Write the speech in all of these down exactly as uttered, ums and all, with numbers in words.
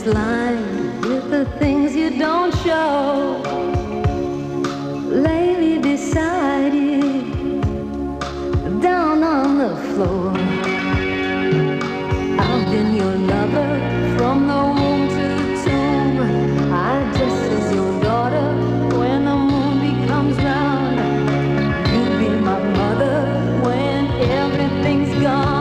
lined with the things you don't show. Lay me beside you, down on the floor. I've been your lover from the womb to the tomb. I dress as your daughter when the moon becomes round. You'll be my mother when everything's gone.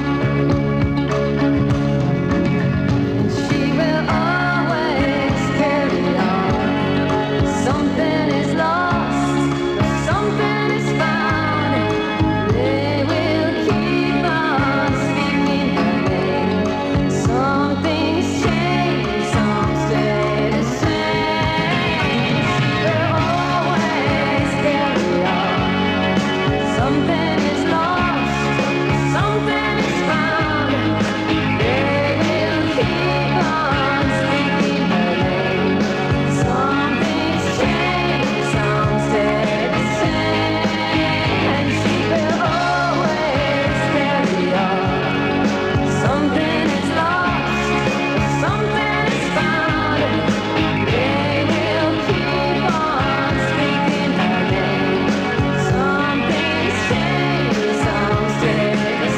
And she will always carry on. Something is lost, something is found. They will keep on speaking her name. Some things change, some stay the same. She will always carry on. Something is lost, something is found. They will keep on speaking her name. Some things change, some stay the same. And she will always carry on. Something is lost, something is found. They will keep on speaking her name. Some things change, some stay the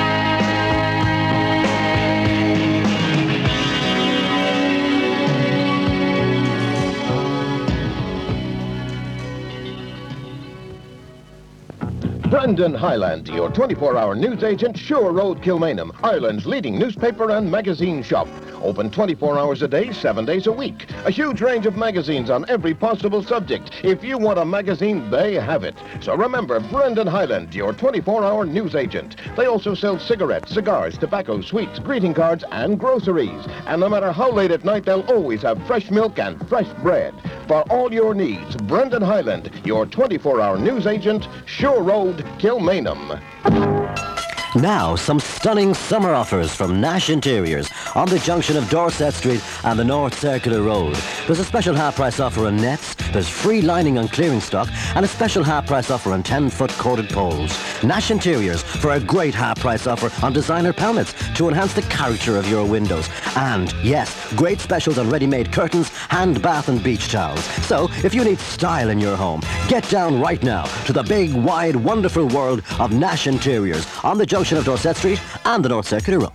Brendan Highland, your twenty-four hour news agent, Sure Road, Kilmainham, Ireland's leading newspaper and magazine shop. Open twenty-four hours a day, seven days a week. A huge range of magazines on every possible subject. If you want a magazine, they have it. So remember, Brendan Highland, your twenty-four hour news agent. They also sell cigarettes, cigars, tobacco, sweets, greeting cards, and groceries. And no matter how late at night, they'll always have fresh milk and fresh bread. For all your needs, Brendan Highland, your twenty-four hour news agent, Sure Road, Kilmainham. Now, some stunning summer offers from Nash Interiors on the junction of Dorset Street and the North Circular Road. There's a special half-price offer on nets, there's free lining on clearing stock, and a special half-price offer on ten-foot coated poles. Nash Interiors for a great half-price offer on designer pelmets to enhance the character of your windows. And, yes, great specials on ready-made curtains, hand, bath, and beach towels. So, if you need style in your home, get down right now to the big, wide, wonderful world of Nash Interiors on the junction of Dorset Street and the North Circular Road.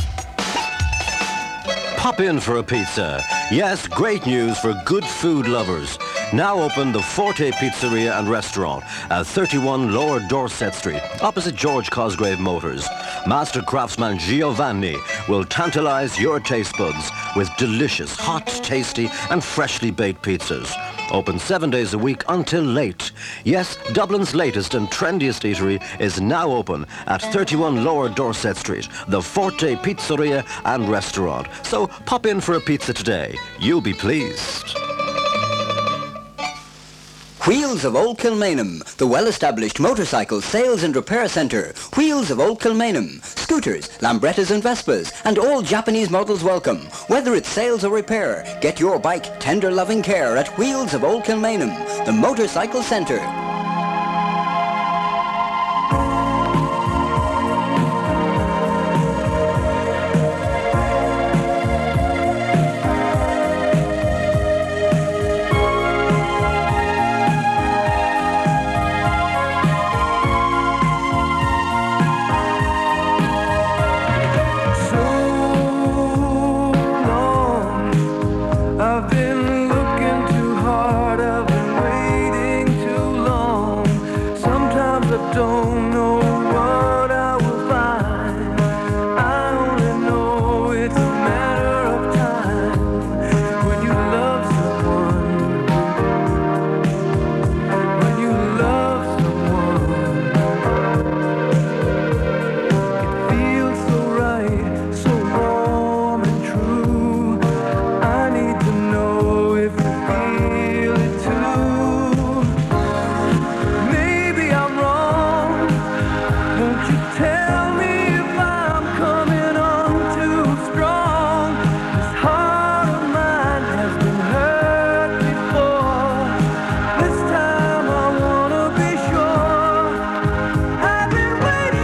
Pop in for a pizza. Yes, great news for good food lovers. Now open the Forte Pizzeria and Restaurant at thirty-one Lower Dorset Street, opposite George Cosgrave Motors. Master craftsman Giovanni will tantalize your taste buds with delicious, hot, tasty, and freshly baked pizzas. Open seven days a week until late. Yes, Dublin's latest and trendiest eatery is now open at thirty-one Lower Dorset Street, the Forte Pizzeria and Restaurant. So pop in for a pizza today. You'll be pleased. Wheels of Old Kilmainham, the well-established motorcycle sales and repair centre. Wheels of Old Kilmainham. Scooters, Lambrettas and Vespas, and all Japanese models welcome. Whether it's sales or repair, get your bike tender loving care at Wheels of Old Kilmainham, the motorcycle centre.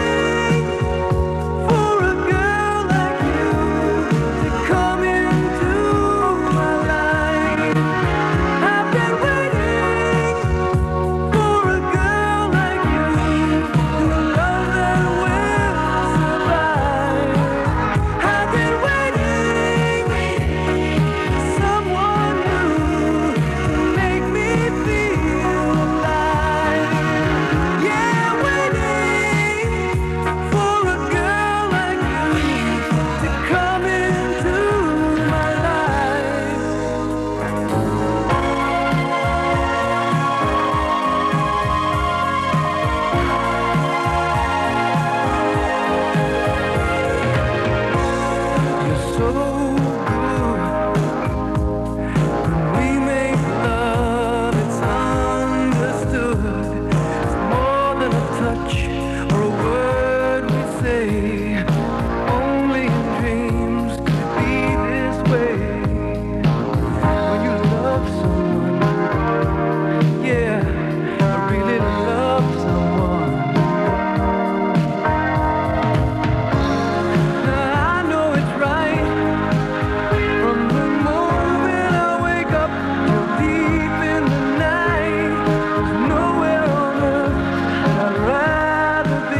Into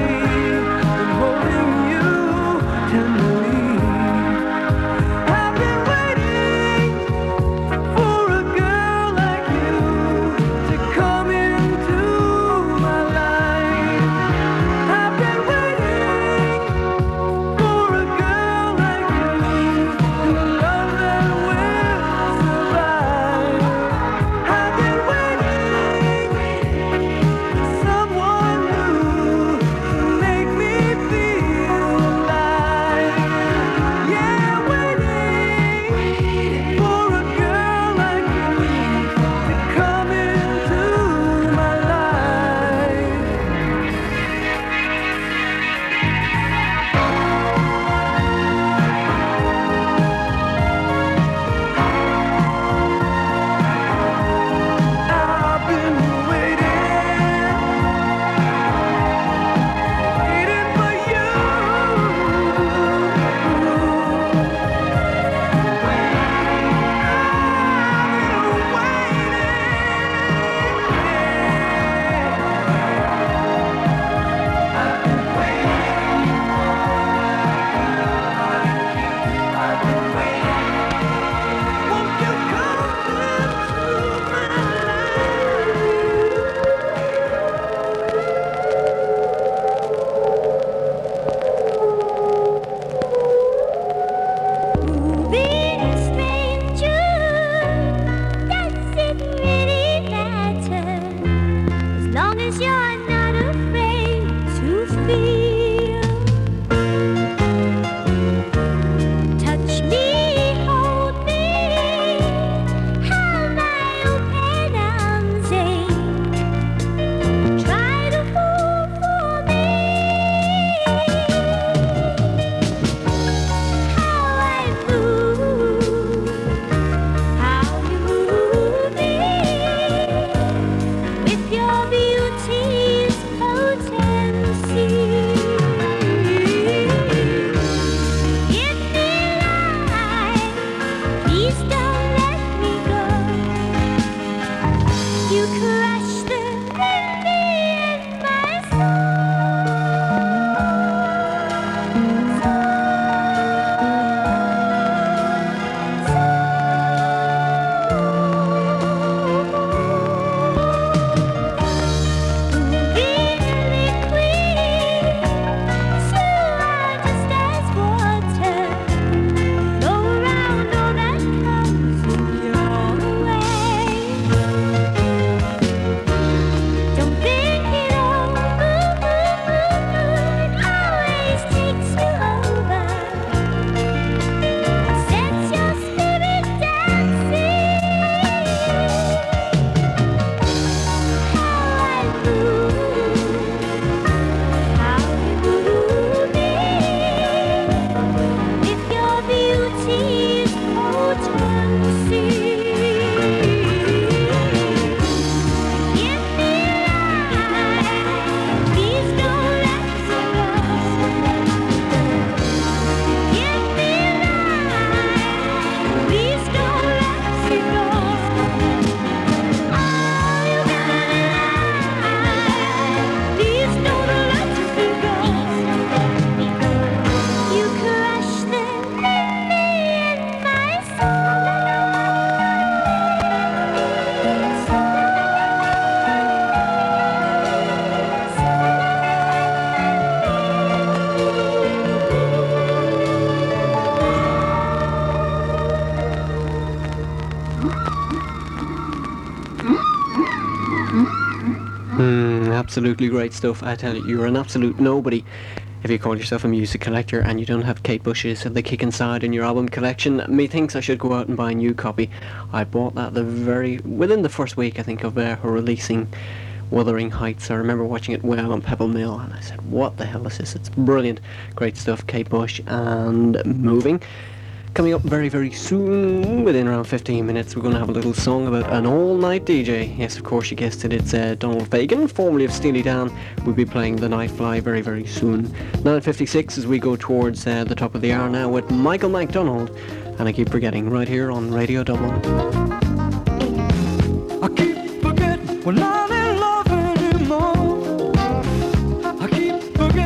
and holding you tenderly. I've been waiting for a girl like you to come into my life. I've been waiting for a girl like you and a love that will survive. I've been waiting for someone new to make me feel alive. Yeah, waiting for a girl like you to come into my life. I've been waiting, waiting for you. Won't you come into Being a stranger, does it really matter? As long as you're not afraid to feel. Touch me, hold me, have my open arms ache. Try to fall for me. How I move, how you move me, with your beauty's potency. Give me life, please don't let me go. You crush the lily in my Really queen, so just as water, flow around all that comes your way. Don't think it over, it always takes you over, sets your spirit dancing. How I move, how you move me, with your beauty's potency. Give me life, please don't let me go. Give me life, please don't let me go. Oh, you got me life, please don't let me go. You crush the lily in my Hmm, absolutely great stuff. I tell you, you're an absolute nobody if you call yourself a music collector and you don't have Kate Bush's The Kick Inside in your album collection. Methinks I should go out and buy a new copy. I bought that the very within the first week, I think, of uh, her releasing Wuthering Heights. I remember watching it well on Pebble Mill and I said, what the hell is this? It's brilliant. Great stuff, Kate Bush. And moving. Coming up very, very soon, within around fifteen minutes, we're going to have a little song about an all-night D J. Yes, of course, you guessed it, it's uh, Donald Fagen, formerly of Steely Dan. We'll be playing The Night Fly very, very soon. nine fifty-six as we go towards uh, the top of the hour now with Michael McDonald. And I keep forgetting, right here on Radio Dublin. I keep forgetting we're not in love anymore. I keep forgetting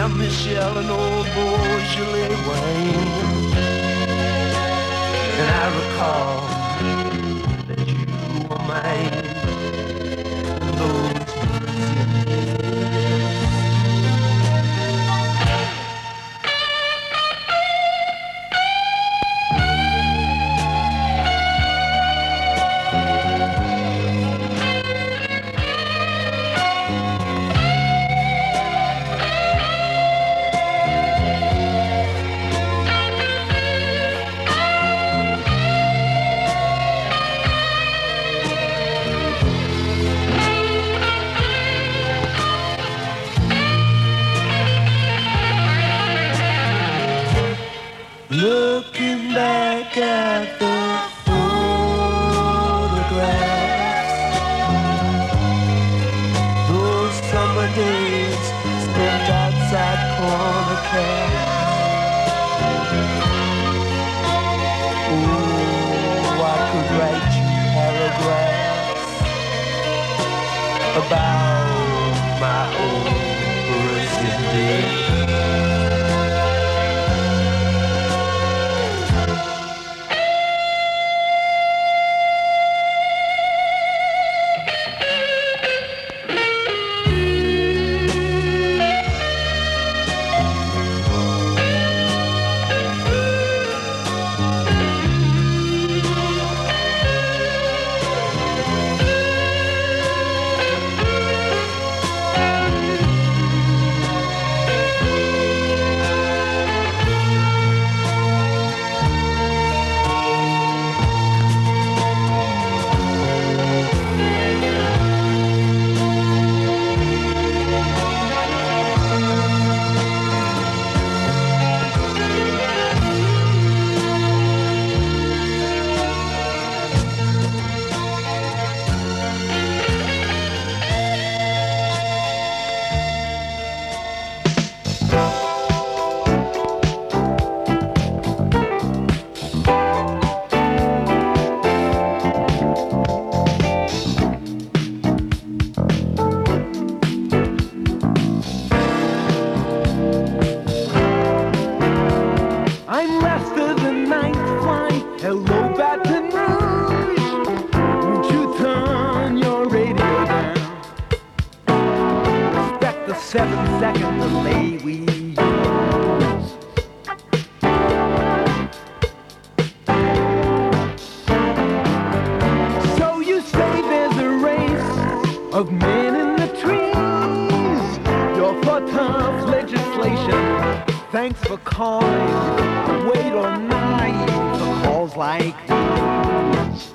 Michelle and old Beaujolais wine. And I recall that you were mine. Those looking back at the photographs, those summer days spent outside corner cabs. Oh, I could write you paragraphs about my old Brazilian days. Seven second delay we use. So you say there's a race of men in the trees. You're for tough legislation. Thanks for calling. I wait all night for calls like these.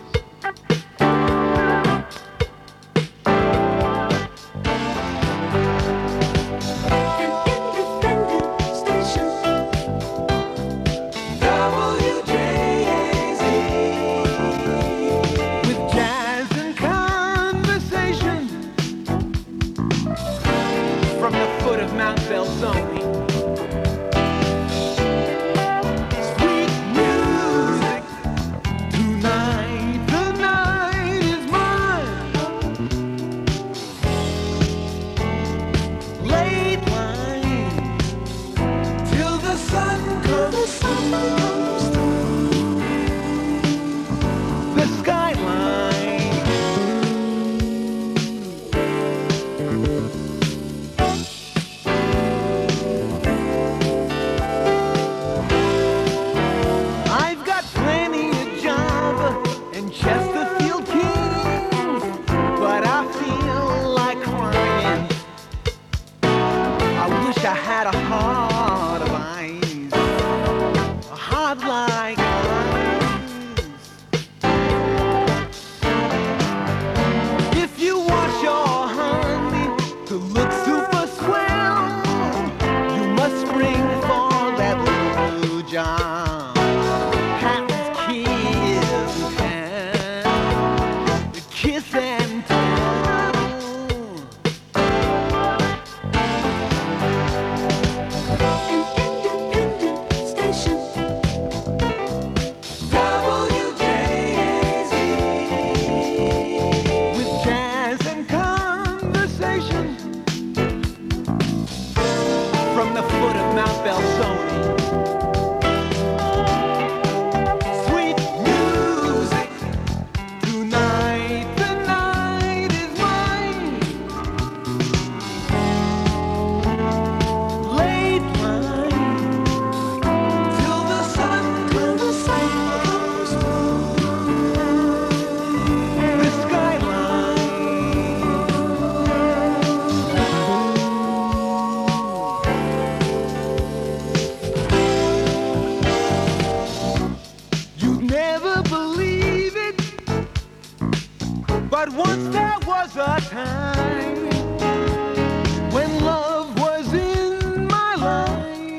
But once there was a time when love was in my life.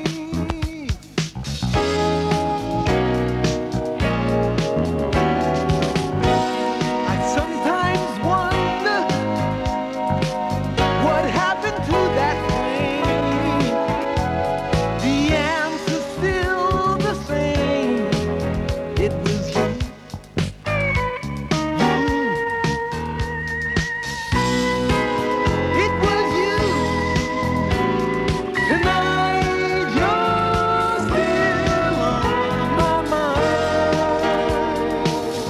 I sometimes wonder what happened to that flame. The answer's still the same. It was you. It was you. Tonight you're still on my mind.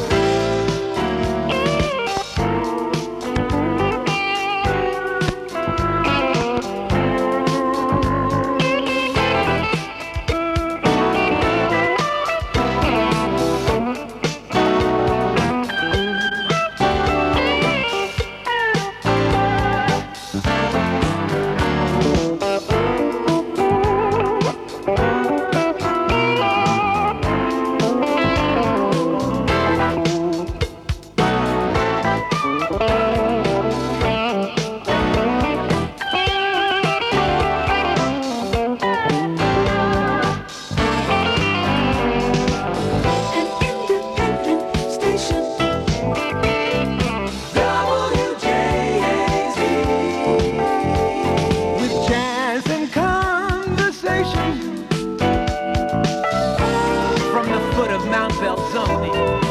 An independent station. W J A Z. With jazz and conversation from the foot of Mount Belzoni.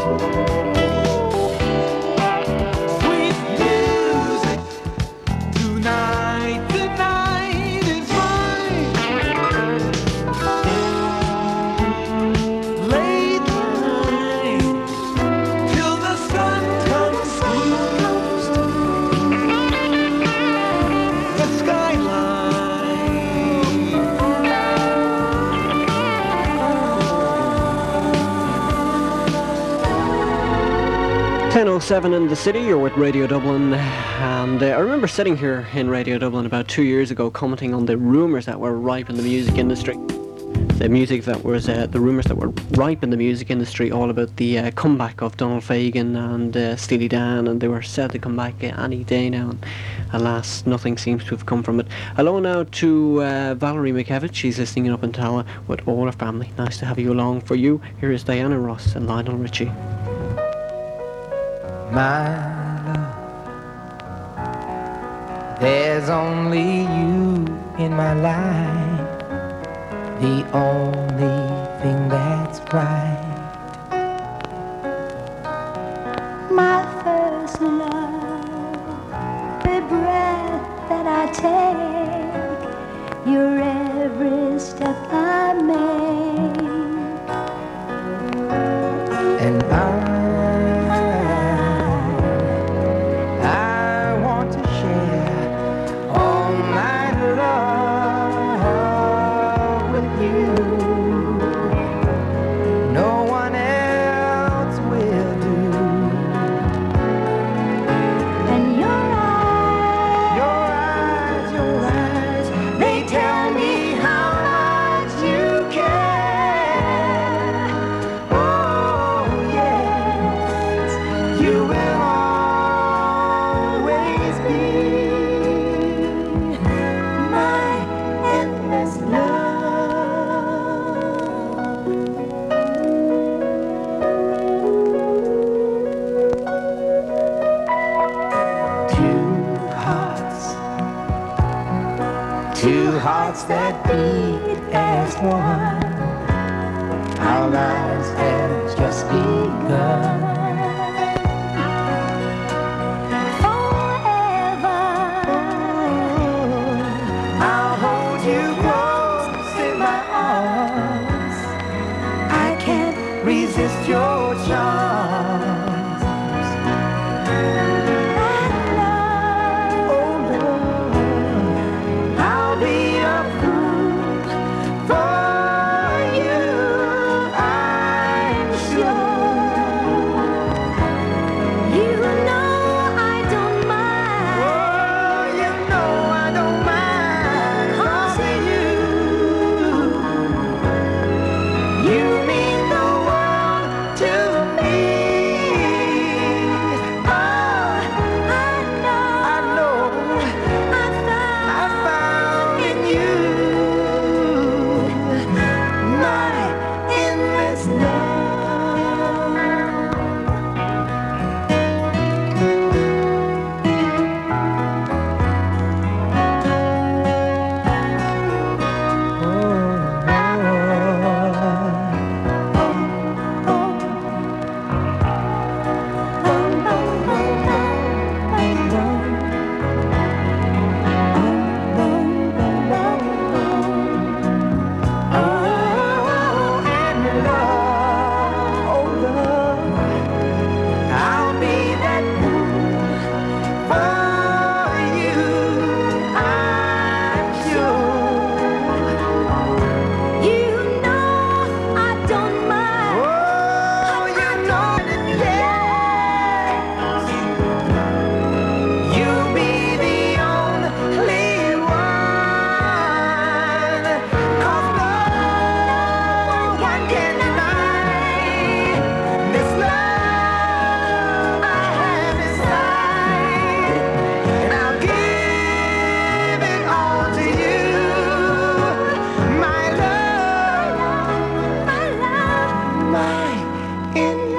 Sweet music tonight, tonight is mine. Late night till the sun comes through the skyline. ten oh seven in the city, you're with Radio Dublin, and uh, I remember sitting here in Radio Dublin about two years ago commenting on the rumours that were ripe in the music industry. The music that was, uh, the rumours that were ripe in the music industry, all about the uh, comeback of Donald Fagen and uh, Steely Dan, and they were said to come back uh, any day now, and alas, nothing seems to have come from it. Hello now to uh, Valerie McKevitt, she's listening in up in Tala with all her family. Nice to have you along. For you, here is Diana Ross and Lionel Richie. My love, there's only you in my life, the only thing that's right. My first love, the breath that I take, your every step I make. And I, I want to share all my love with you. No one else will do. And your eyes, Your eyes, your eyes, they tell me how much you care. Oh yes, you will always be my endless love. two hearts, two hearts that beat as one. Our lives have just begun. I'll hold you close in my arms. I can't resist your charms. Oh Lord, I'll be a fool for you, I'm sure. You know I don't mind. Oh, you know I don't mind, 'cause of you. You mean the world to me.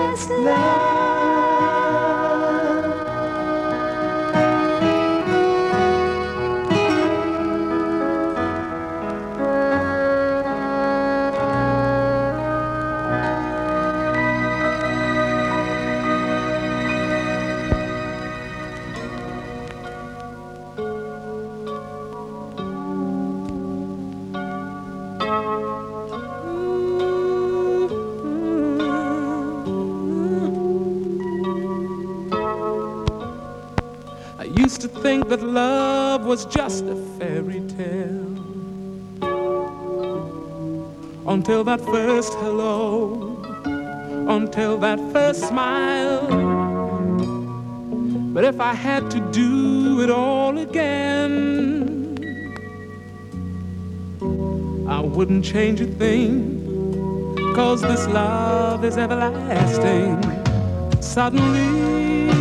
endless love. Used to think that love was just a fairy tale, until that first hello, until that first smile. But if I had to do it all again, I wouldn't change a thing, 'cause this love is everlasting. Suddenly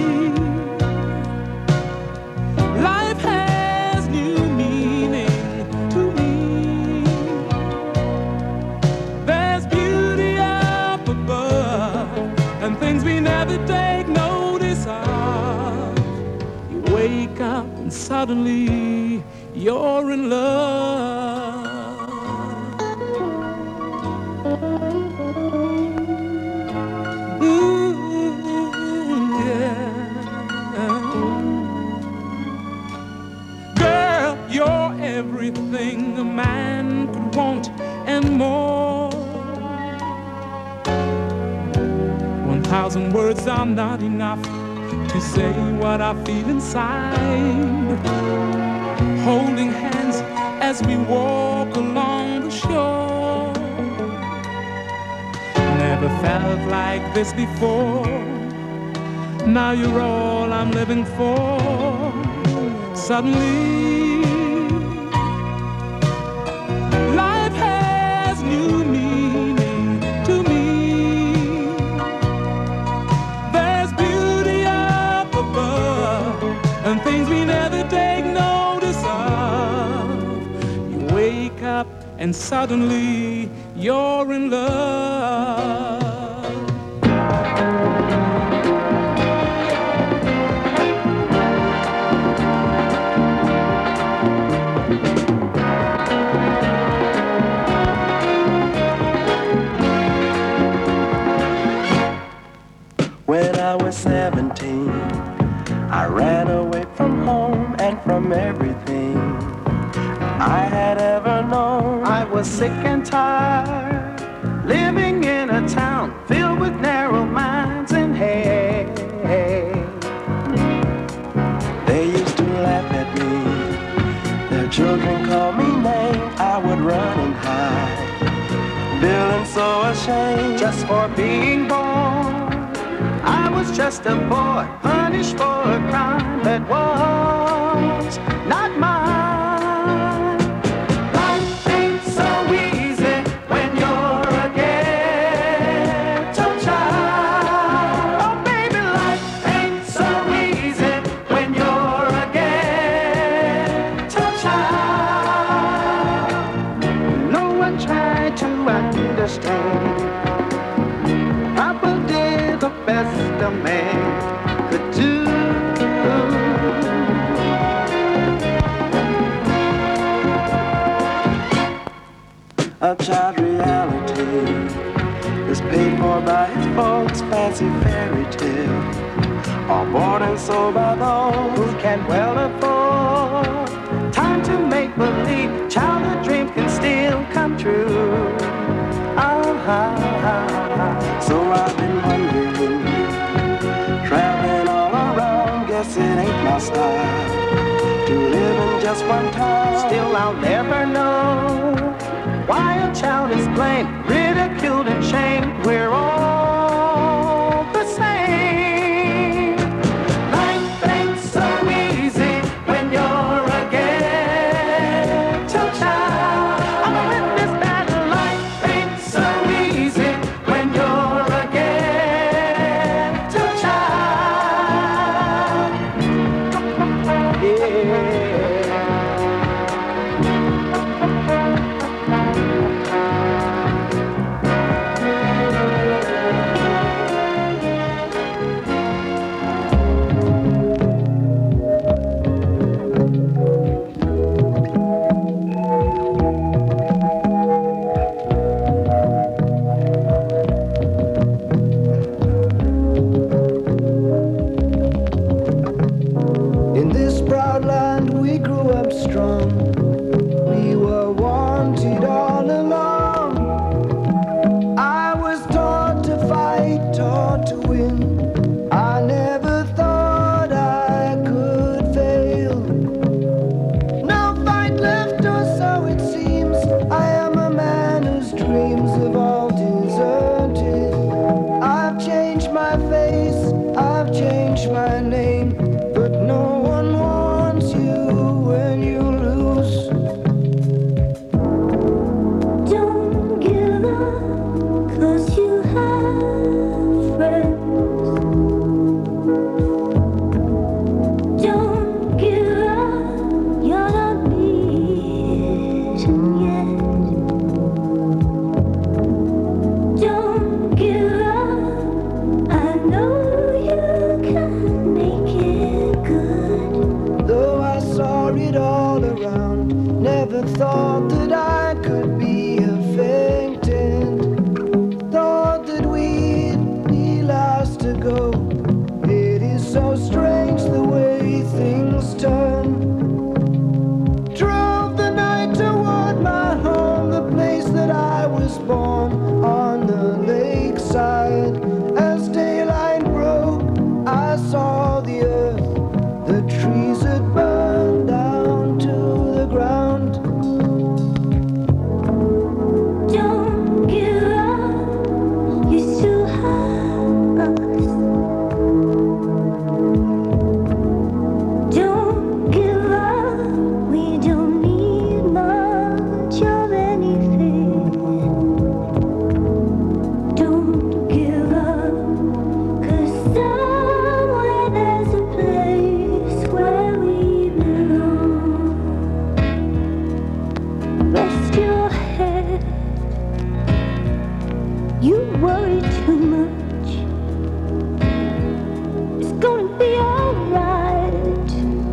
suddenly you're in love. Ooh, yeah. Girl, you're everything a man could want and more. One thousand words are not enough to say what I feel inside. Holding hands as we walk along the shore. Never felt like this before. Now you're all I'm living for. Suddenly life has new meaning to me. And things we never take notice of. You wake up and suddenly you're in love. When I was seventeen, I ran away from home and from everything I had ever known. I was sick and tired, living in a town filled with narrow minds and hate. They used to laugh at me, their children called me names. I would run and hide, feeling so ashamed just for being born. I was just a boy, punished for a crime that was not mine. Life ain't so easy when you're a ghetto child. Oh baby, life ain't so easy when you're a ghetto child. No one tried to understand. Papa did the best a man could do. A child reality is paid for by his folks' fancy fairy tale, all bought and sold by those who can well afford. Time to make believe, childhood dreams can still come true. Uh-huh. So I've been wondering, traveling all around, guess it ain't my style to live in just one town. Still I'll never know why a child is blamed, ridiculed and shamed. We're all the same. Life ain't so easy when you're a ghetto child. I'm a witness that life ain't so easy when you're a ghetto child. Yeah. my face. I've changed my name, but no one wants you when you lose. Don't give up, 'cause you have friends. Don't give up, you're not beaten yet. Don't give up, I know you can make it good. Though I saw it all around, never thought that I could be a fainting. Thought that we'd be last to go. It is so strange the way things turn. Drove the night toward my home, the place that I was born, on the lakeside. As daylight broke, I saw the earth, the trees had burned down to the ground. Don't give up, you still have us. Don't give up, we don't need much of anything. Don't give up, 'cause somewhere there's a place where we belong. Rest your head, you worry too much. It's gonna be alright.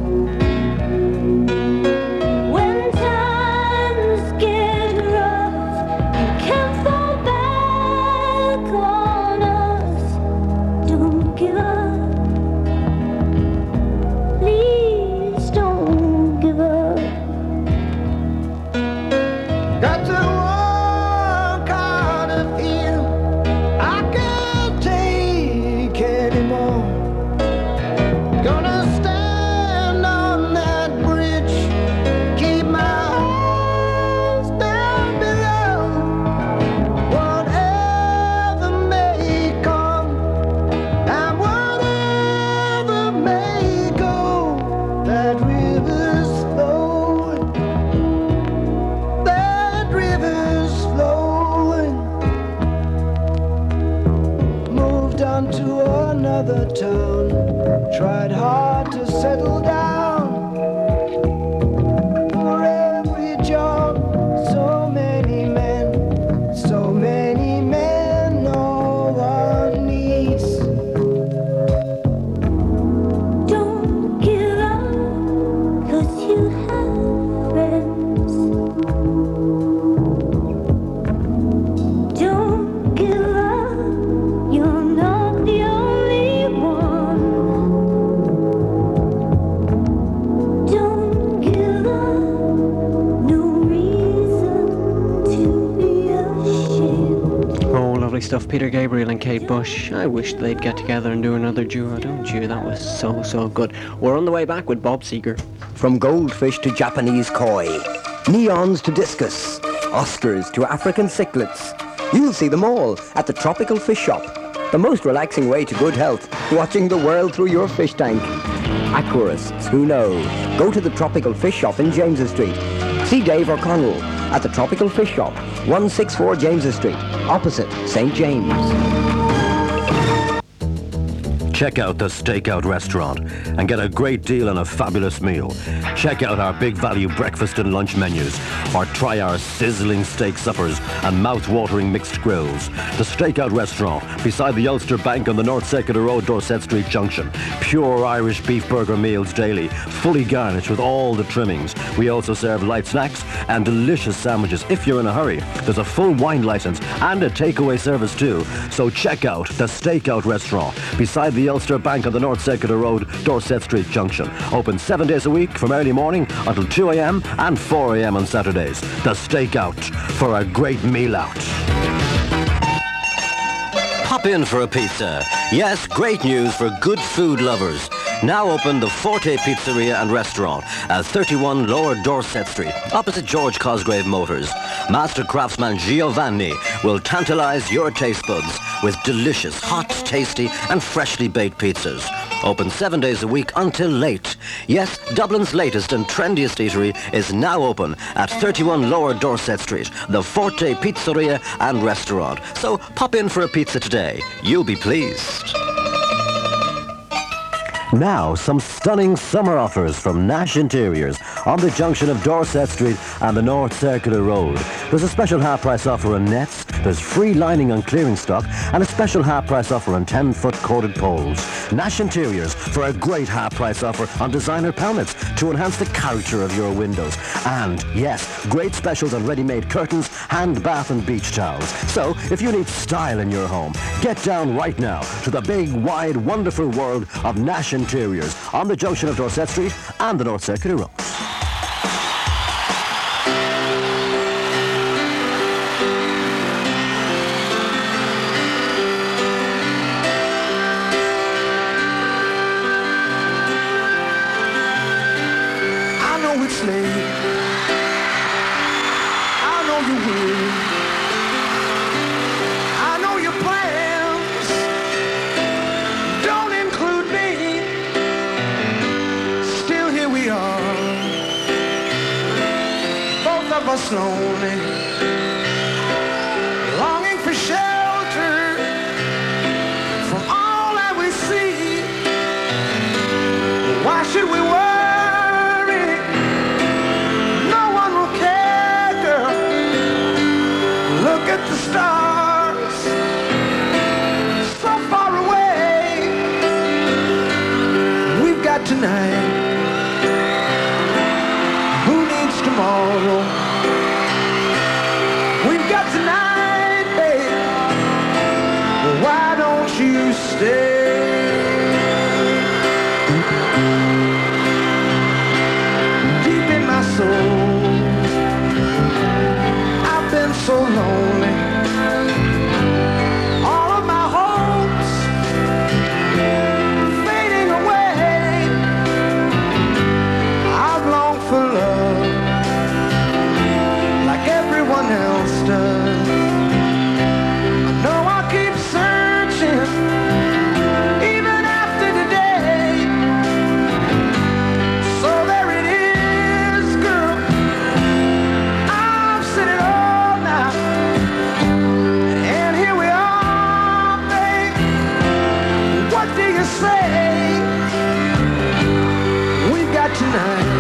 When times get rough, you can fall back on us. Don't give up, please don't give up. Got to walk out of here. I can't take anymore. Gonna stand on that bridge, keep my eyes down below. Whatever may come and whatever may go, that river's flowing. That river's flowing. Moved on to another town. Tried hard to settle down. For every job, so many men. So many men no one needs. Don't give up, 'cause you have friends. Don't give up, you're not the only one. Don't give up, no reason to be ashamed. Oh, lovely stuff. Peter Gabriel and Kate Bush. I wish they'd get together and do another duo, don't you? That was so, so good. We're on the way back with Bob Seger. From goldfish to Japanese koi, neons to discus, Oscars to African cichlids. You'll see them all at the Tropical Fish Shop. The most relaxing way to good health, watching the world through your fish tank. Aquarists who know. Go to the Tropical Fish Shop in James's Street. See Dave O'Connell at the Tropical Fish Shop, one sixty-four James's Street, opposite Saint James. Check out the Stakeout restaurant and get a great deal on a fabulous meal. Check out our big value breakfast and lunch menus, or try our sizzling steak suppers and mouth-watering mixed grills. The Stakeout restaurant beside the Ulster Bank on the North Secular Road, Dorset Street Junction. Pure Irish beef burger meals daily, fully garnished with all the trimmings. We also serve light snacks and delicious sandwiches if you're in a hurry. There's a full wine license and a takeaway service too. So check out the Stakeout restaurant beside the Ulster Bank on the North Secular Road, Dorset Street Junction. Open seven days a week from early morning until two a.m. and four a.m. on Saturdays. The Stakeout, for a great meal out. Pop in for a pizza. Yes, great news for good food lovers. Now open the Forte Pizzeria and Restaurant at thirty-one Lower Dorset Street, opposite George Cosgrave Motors. Master craftsman Giovanni will tantalize your taste buds with delicious, hot, tasty and freshly baked pizzas. Open seven days a week until late. Yes, Dublin's latest and trendiest eatery is now open at thirty-one Lower Dorset Street, the Forte Pizzeria and Restaurant. So pop in for a pizza today. You'll be pleased. Now, some stunning summer offers from Nash Interiors on the junction of Dorset Street and the North Circular Road. There's a special half-price offer on nets, there's free lining on clearing stock, and a special half-price offer on ten-foot corded poles. Nash Interiors for a great half-price offer on designer pallets to enhance the character of your windows. And, yes, great specials on ready-made curtains, hand, bath and beach towels. So, if you need style in your home, get down right now to the big, wide, wonderful world of Nash Interiors on the junction of Dorset Street and the North Circular Road. I know it's late. I know you're weary. I know your plans don't include me. Still here we are, both of us lonely, longing for shelter from all that we see. Why should we worry? No one will care, girl. Look at the stars, so far away. We've got tonight. Who needs tomorrow? We've got tonight, babe. Why don't you stay? Deep in my soul, I've been so lonely. All of my hopes fading away. I've longed for love like everyone else does. I know I'll keep searching even after today. So there it is, girl. I've said it all now, and here we are, babe. What do you say? We've got tonight.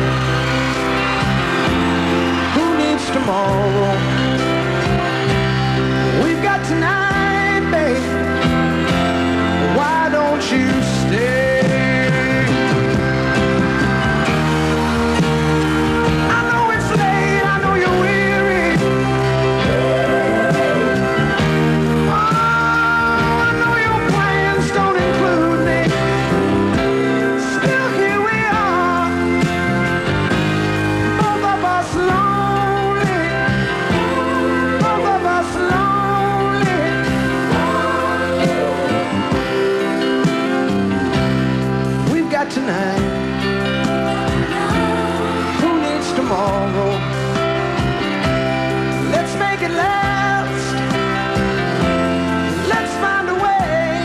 Who needs tomorrow? We've got tonight, babe. Why don't you stay? I know it's late, I know you're weary. Oh, I know your plans don't include me. Still here we are, both of us lonely, both of us lonely. We've got tonight. Who needs tomorrow? Let's make it last. Let's find a way.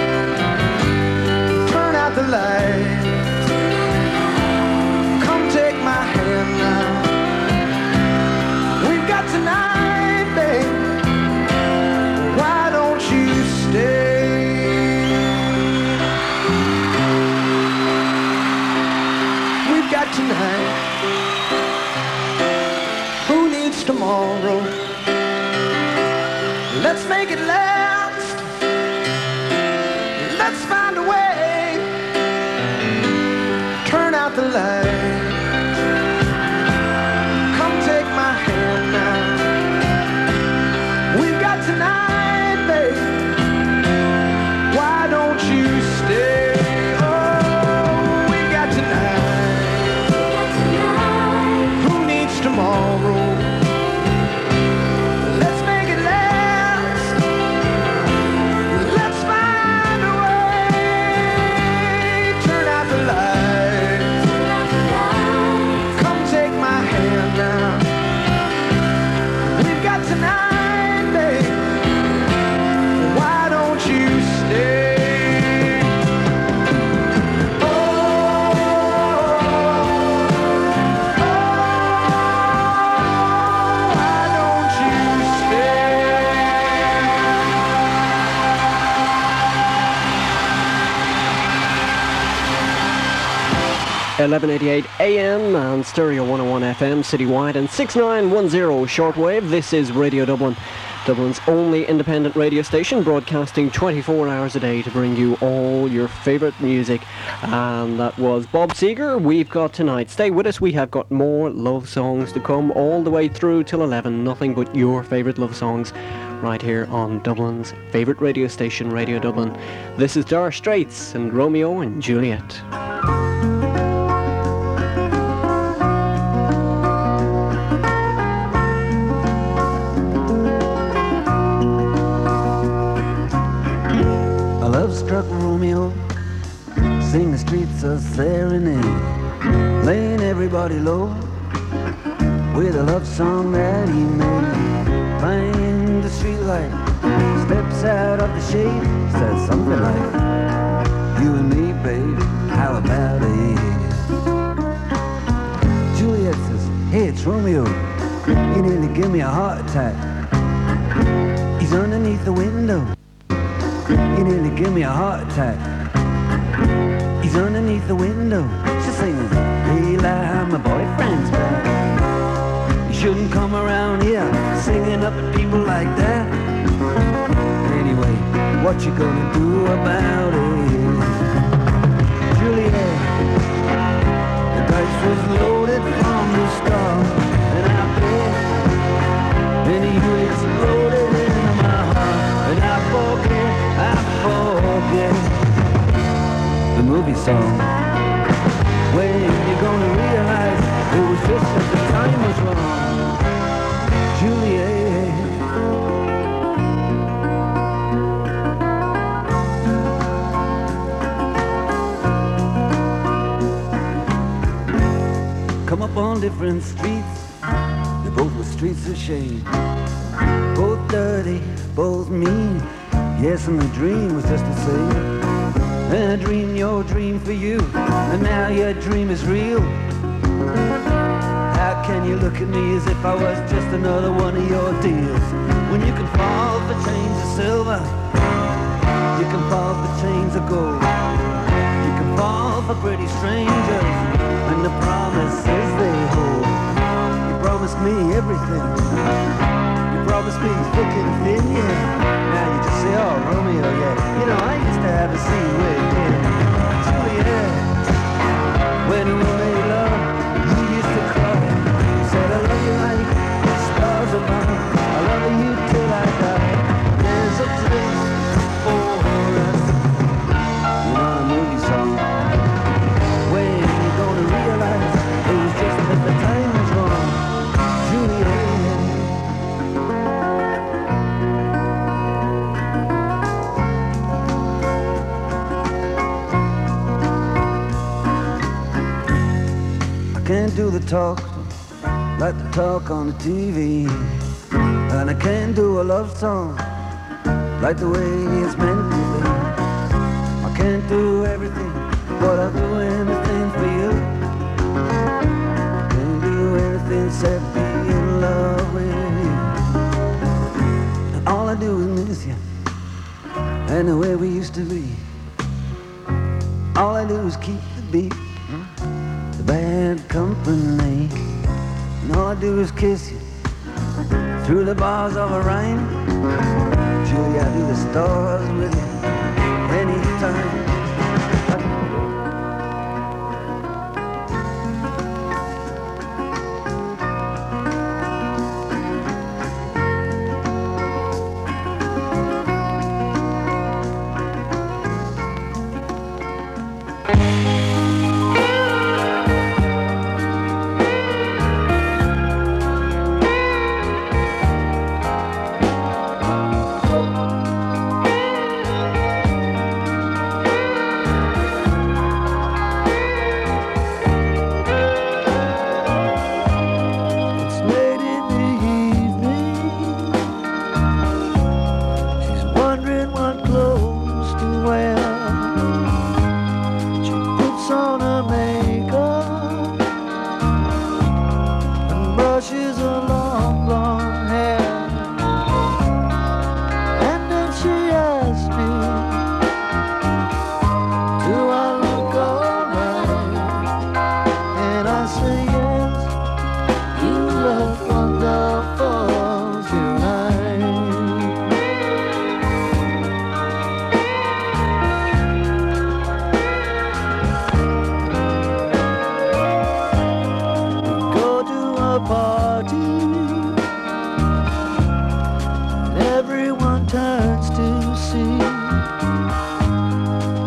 Turn out the light. Come take my hand now. We've got tonight, babe. Why don't you stay? We've got tonight. Who needs tomorrow? Let's make it last. Let's find a way. Turn out the light. Come take my hand now. We've got tonight, babe. Why don't you stay? Oh, we've got tonight. Who needs tomorrow? Let's make it last. Let's find a way. eleven eighty-eight A M and Stereo one oh one F M citywide and six nine one zero shortwave. This is Radio Dublin, Dublin's only independent radio station, broadcasting twenty-four hours a day to bring you all your favourite music. And that was Bob Seger. We've got tonight. Stay with us. We have got more love songs to come all the way through till eleven. Nothing but your favourite love songs right here on Dublin's favourite radio station, Radio Dublin. This is Dire Straits and Romeo and Juliet. Love-struck Romeo, sing the streets a serenade, laying everybody low with a love song that he made. Find the streetlight, steps out of the shade, says something like, "You and me, babe, how about it?" Juliet says, "Hey, it's Romeo, you nearly give me a heart attack." He's underneath the window. You nearly give me a heart attack. He's underneath the window. She's singing, "Daylight, my boyfriend's back." You shouldn't come around here singing up at people like that. Anyway, what you gonna do about it? Juliet, the dice was loaded from the start, and I bet many years loaded into my heart, and I forget. I forget the movie song. When you're gonna realize it was just that the time was wrong, Juliet. Come up on different streets, they both were streets of shame, both dirty, both mean. Yes, and the dream was just the same. And I dreamed your dream for you, and now your dream is real. How can you look at me as if I was just another one of your dears? When you can fall for chains of silver, you can fall for chains of gold. You can fall for pretty strangers, and the promises they hold. You promised me everything. You promised me thick and thin, yeah. Now you just say, "Oh, Romeo, yeah. You know, I used to have a scene with him." Juliet, when we made love, you used to cry. You said, "I love you like the stars above. I love you till I die. There's a place for us." You know, a movie song. When you gonna realize it was just that the time was wrong, Juliet. Can't do the talk like the talk on the T V, and I can't do a love song like the way it's meant to be. I can't do everything, but I'll do anything for you. Can't do anything except be in love with you. And all I do is miss you, and the way we used to be. All I do is keep the beat, bad company, and all I do is kiss you through the bars of a rhyme. Julie, I do the stars with you anytime.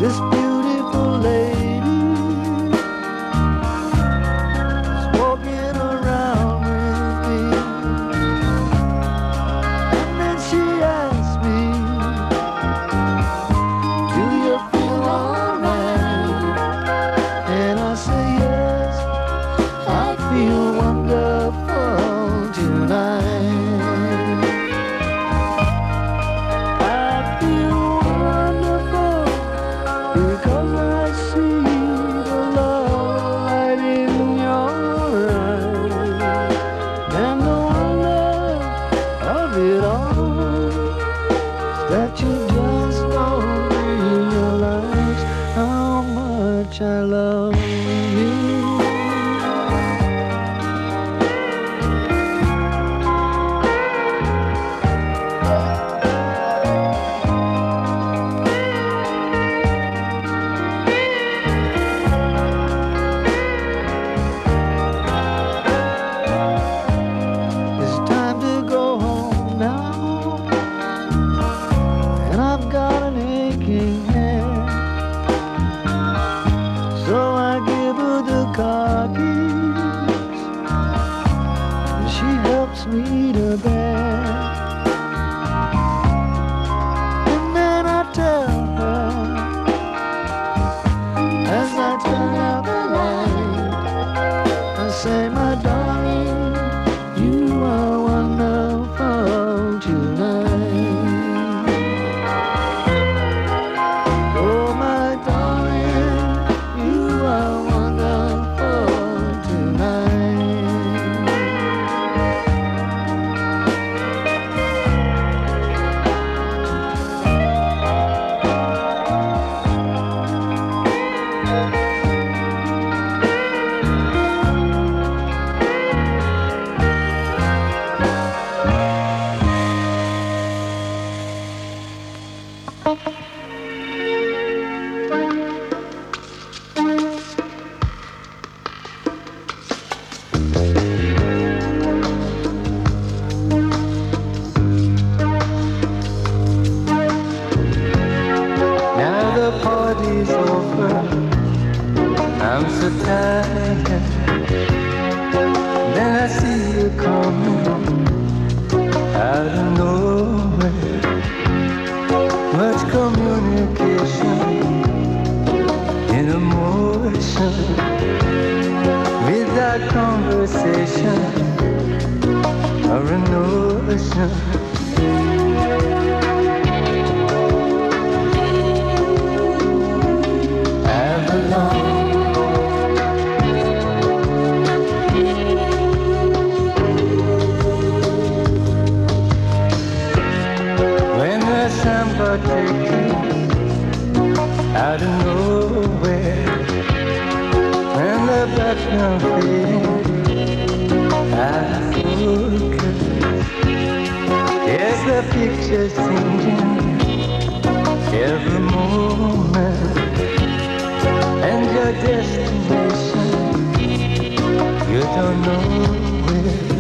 this beautiful lady is walking around with me. And then she asked me, do you feel alright? And I say yes, I feel wonderful tonight. I love you. It's time to go home now, and I've got an aching head. So I give her the car keys, and she helps me to bed. And then I tell her, as I turn out the light, I say, my darling, you are wonderful tonight. Oh, my darling, you are wonderful tonight. Now the party's over, I'm so tired. Then I see you coming out of nowhere. Much communication in emotion, without conversation or a notion. When the samba takes you out of nowhere, when the background fades, I focus. There's the picture changing every moment, and your destination, you don't know where.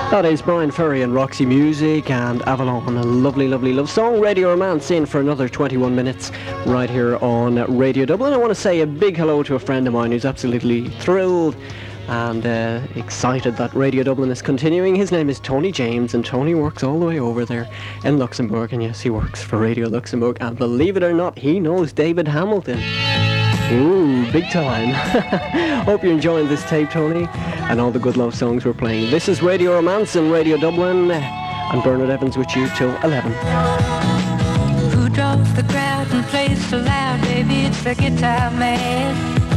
That is Brian Ferry and Roxy Music and Avalon, a lovely, lovely love song. Radio Romance in for another twenty-one minutes right here on Radio Dublin. I want to say a big hello to a friend of mine who's absolutely thrilled and uh, excited that Radio Dublin is continuing. His name is Tony James, and Tony works all the way over there in Luxembourg, and yes, he works for Radio Luxembourg, and believe it or not, he knows David Hamilton. Ooh, big time. Hope you're enjoying this tape, Tony, and all the good love songs we're playing. This is Radio Romance in Radio Dublin, and Bernard Evans with you till eleven. Who draws the crowd and plays so loud, baby, it's the guitar man.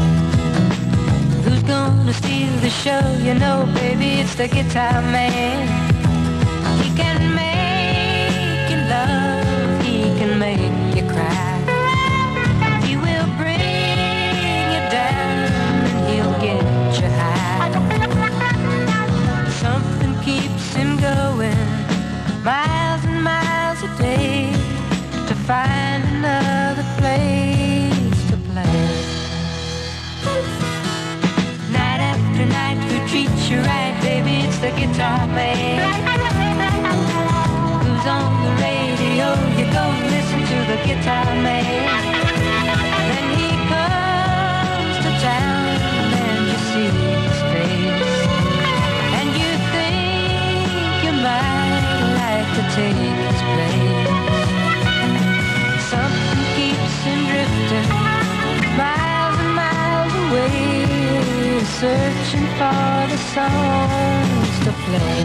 Who's gonna steal the show, you know, baby, it's the guitar man. He can make you love, he can make you cry. Miles and miles a day to find another place to play. Night after night, who treats you right, baby, it's the guitar man. Who's on the radio, you go listen to the guitar man. Then he comes to town and you see his face, and you think you might to take his place. Something keeps him drifting miles and miles away, searching for the songs to play.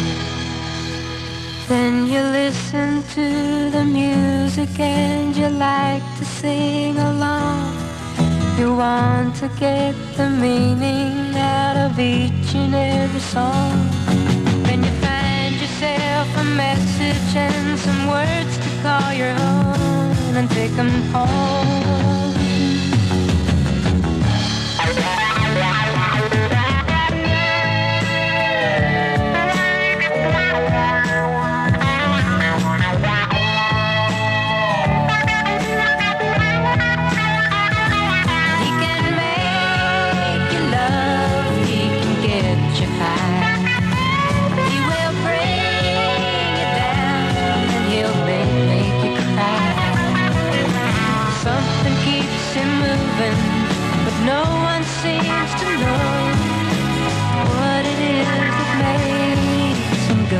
Then you listen to the music and you like to sing along. You want to get the meaning out of each and every song. Then you find yourself a message and some words to call your own and take them home. No one seems to know what it is that makes him go.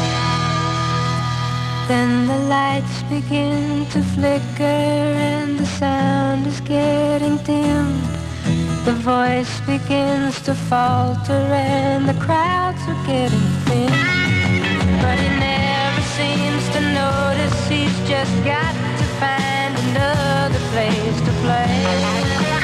Then the lights begin to flicker and the sound is getting dimmed. The voice begins to falter and the crowds are getting thin. But he never seems to notice, he's just got to find another place to play.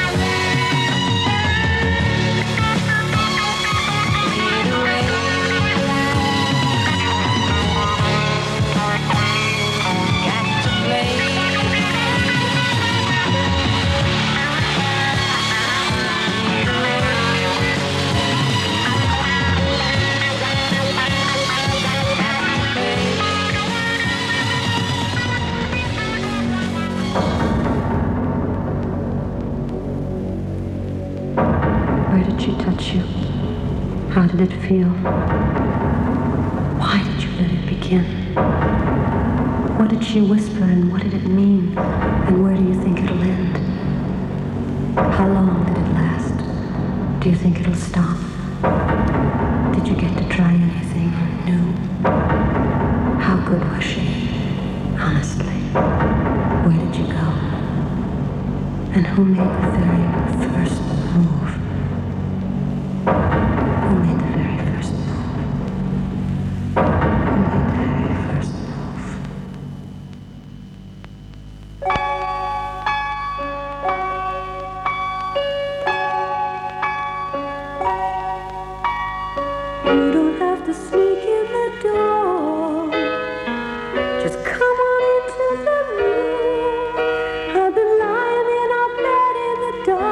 How did it feel? Why did you let it begin? What did she whisper and what did it mean? And where do you think it'll end? How long did it last? Do you think it'll stop? Did you get to try anything new? How good was she? Honestly, where did you go? And who made the very first move? Who made the very first move? Who made the very first move? You don't have to sneak in the door. Just come on into the room. I've been lying in our bed in the dark.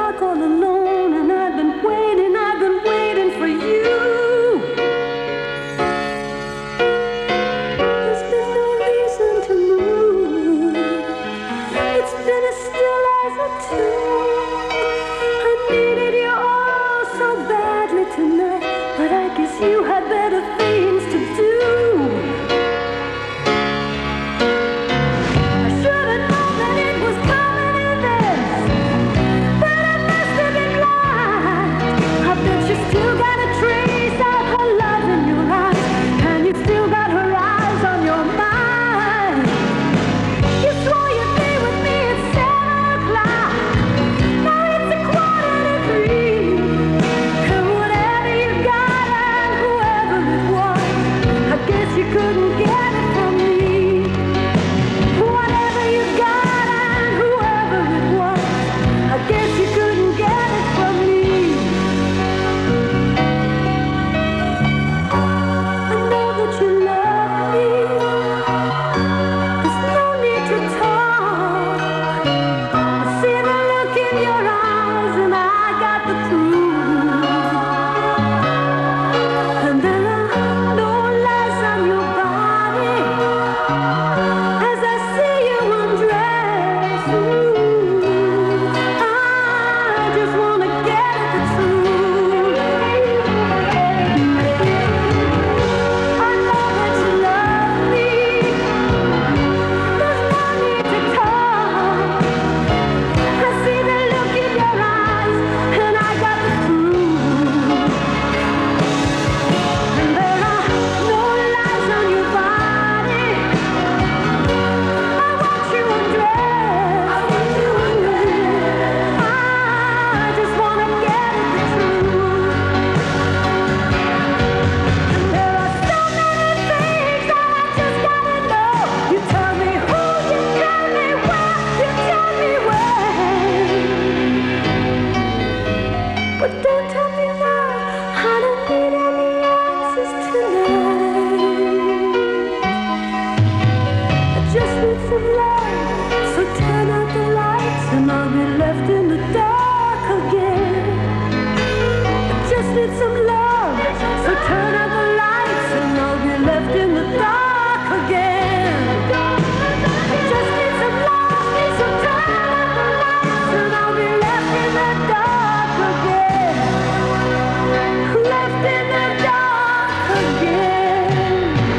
But don't tell me now, I don't need any answers tonight. I just need some love, so turn out the lights and I'll be left in the dark again. I just need some love, so turn out the lights and I'll be left in the dark again. I just need some love, so turn out the lights and I'll be left in the dark again. Left in the dark again.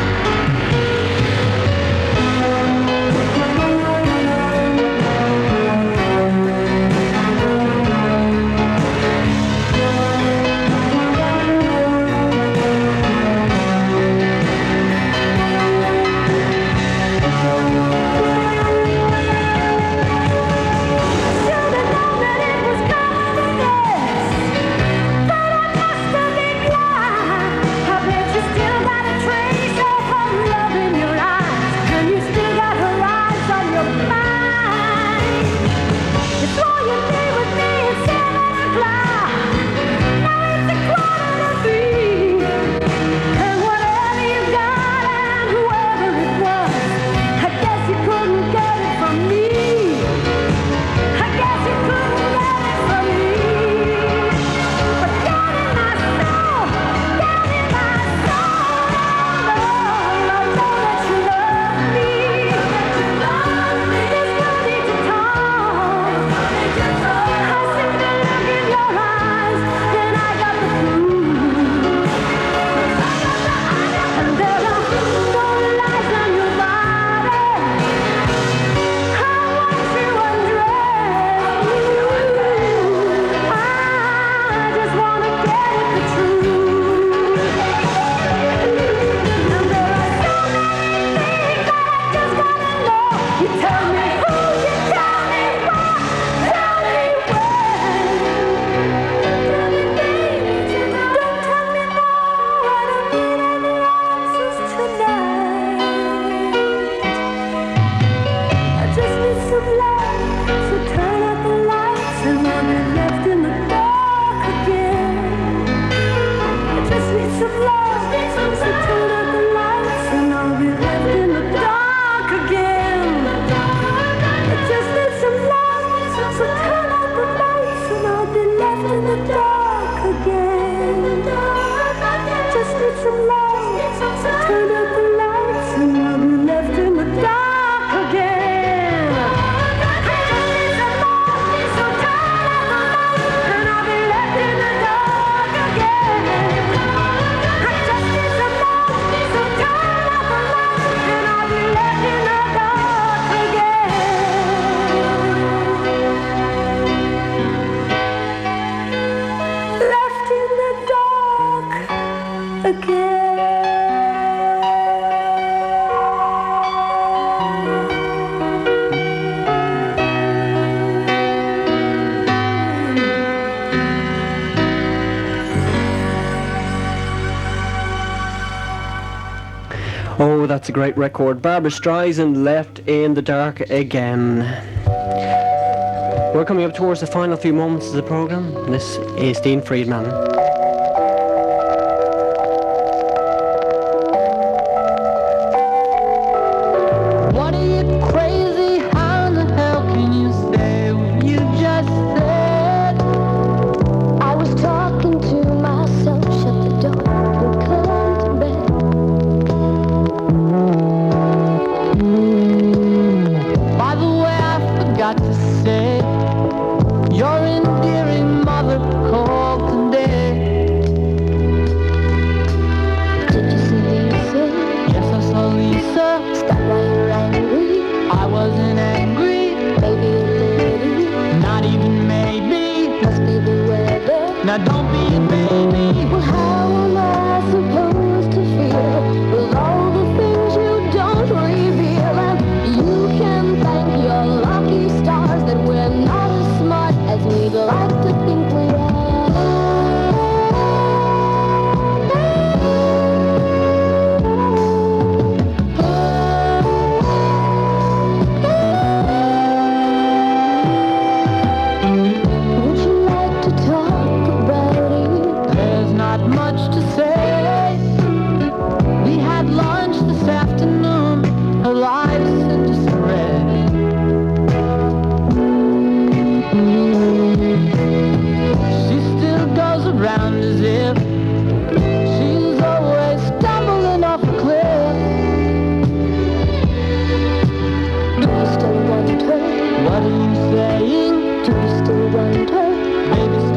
Oh, that's a great record. Barbra Streisand, Left in the Dark Again. We're coming up towards the final few moments of the programme. This is Dean Friedman. Would you like to talk about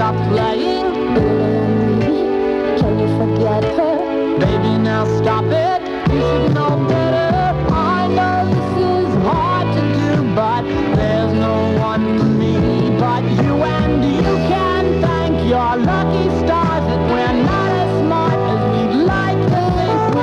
stop playing? Can you forget her? Baby, now stop it. You should know better. I know this is hard to do, but there's no one for me but you, and you can thank your lucky stars that we're not as smart as we'd like to think we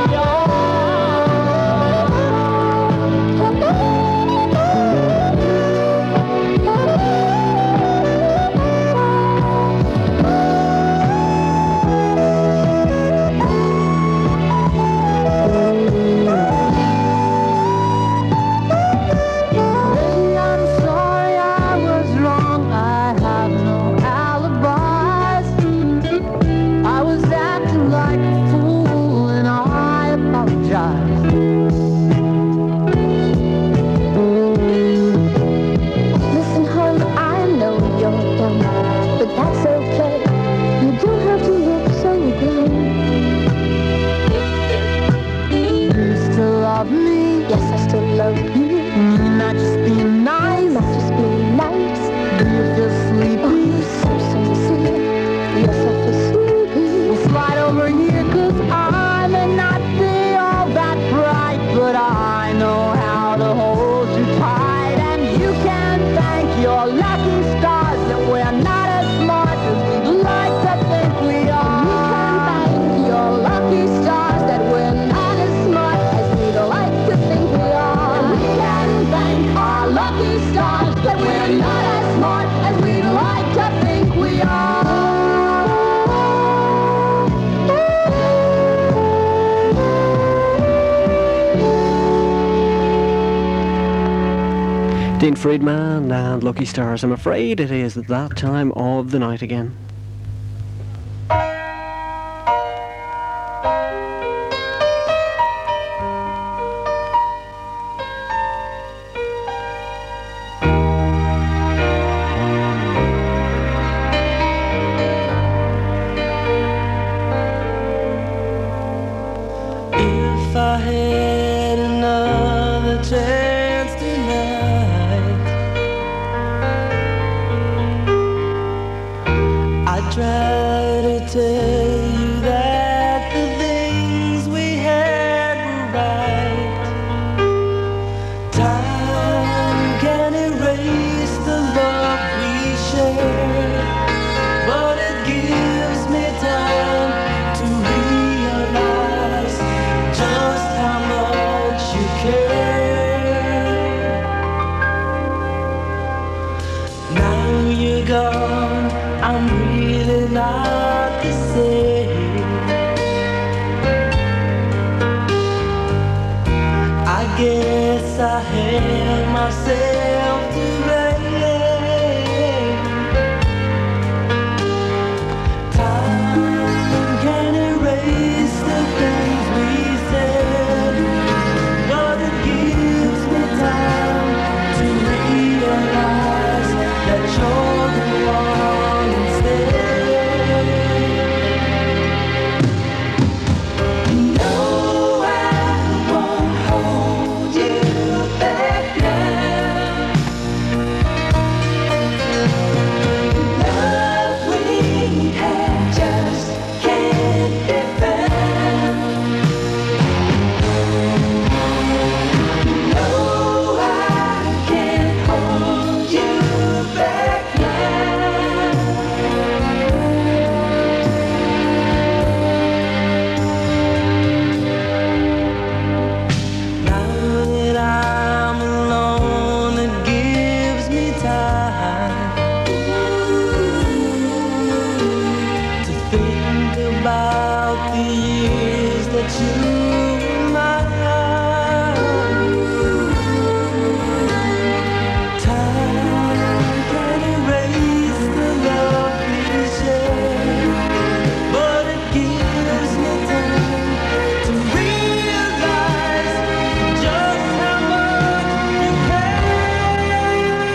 Dean Friedman and Lucky Stars. I'm afraid it is that time of the night again. If I had another chance tonight, I'd try to tell you that the things we had were right. Time can erase the love we shared, but it gives me time to realize just how much you care. Now you're gone, I'm really not the same. I guess I had myself to blame. Time can erase the things we said, but it gives me time to realize that you're the one instead. No, I won't hold you back now. Love we had just can't be found. No, I can't hold you back now. Now that I'm alone, it gives me time to think about the years that you were mine. Time can erase the love we shared, but it gives me time to realize just how much you care.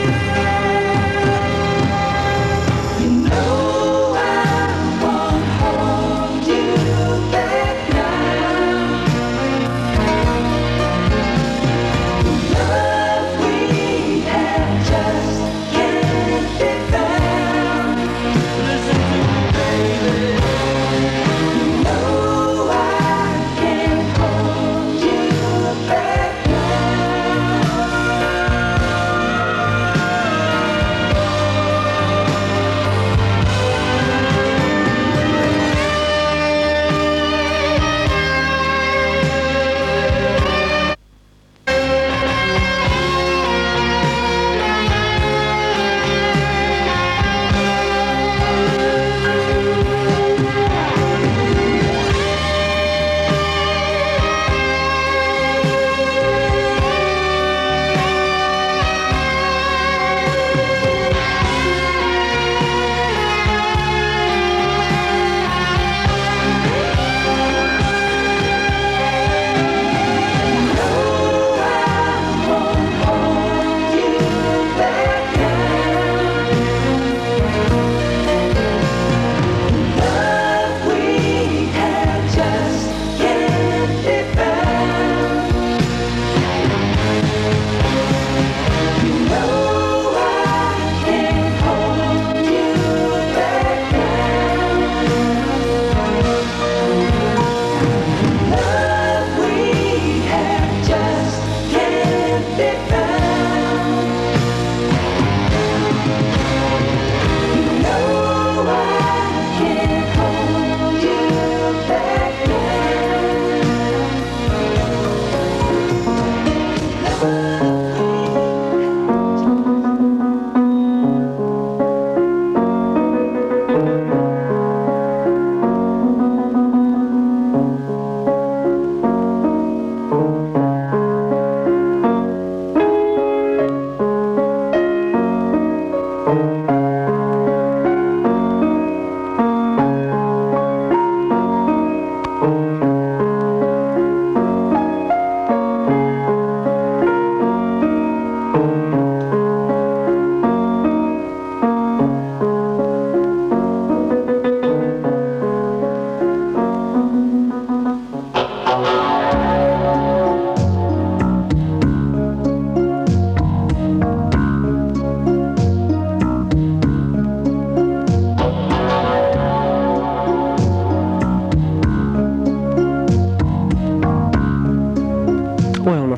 You know I won't hold you back now.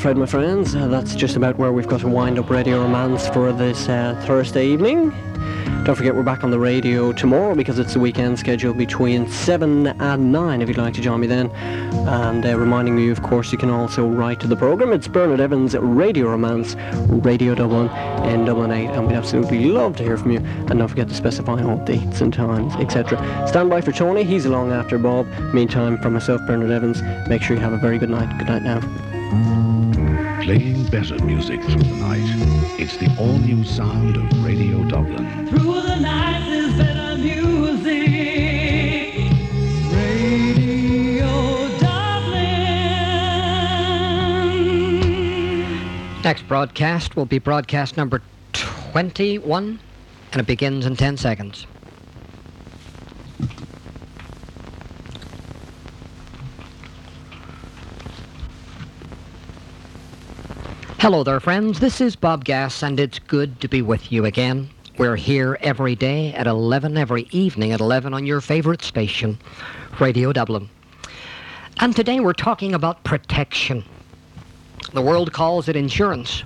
afraid, my friends, uh, that's just about where we've got to wind up Radio Romance for this uh, Thursday evening. Don't forget we're back on the radio tomorrow because it's the weekend schedule between seven and nine if you'd like to join me then. And uh, reminding you, of course, you can also write to the programme. It's Bernard Evans, Radio Romance, Radio Dublin, in Dublin eight, and we'd absolutely love to hear from you. And don't forget to specify all dates and times, et cetera. Stand by for Tony, he's along after Bob. Meantime, for myself, Bernard Evans, make sure you have a very good night. Good night now. Playing better music through the night. It's the all-new sound of Radio Dublin. Through the night is better music. Radio Dublin. Next broadcast will be broadcast number twenty-one, and it begins in ten seconds. Hello there, friends. This is Bob Gass, and it's good to be with you again. We're here every day at eleven, every evening at eleven on your favorite station, Radio Dublin. And today we're talking about protection. The world calls it insurance.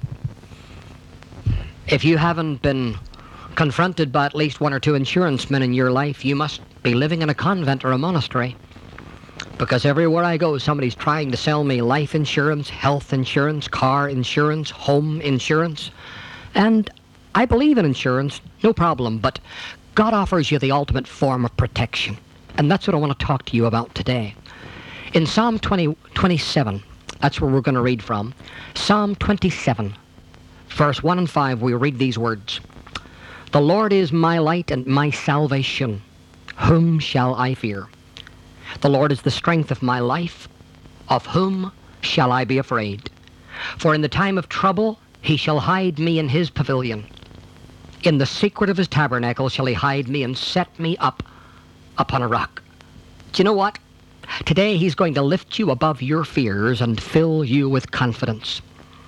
If you haven't been confronted by at least one or two insurance men in your life, you must be living in a convent or a monastery. Because everywhere I go, somebody's trying to sell me life insurance, health insurance, car insurance, home insurance. And I believe in insurance, no problem, but God offers you the ultimate form of protection. And that's what I want to talk to you about today. In Psalm twenty, twenty-seven, that's where we're going to read from. Psalm twenty-seven, verse one and five, we read these words. The Lord is my light and my salvation. Whom shall I fear? The Lord is the strength of my life. Of whom shall I be afraid? For in the time of trouble he shall hide me in his pavilion. In the secret of his tabernacle shall he hide me and set me up upon a rock. Do you know what? Today he's going to lift you above your fears and fill you with confidence.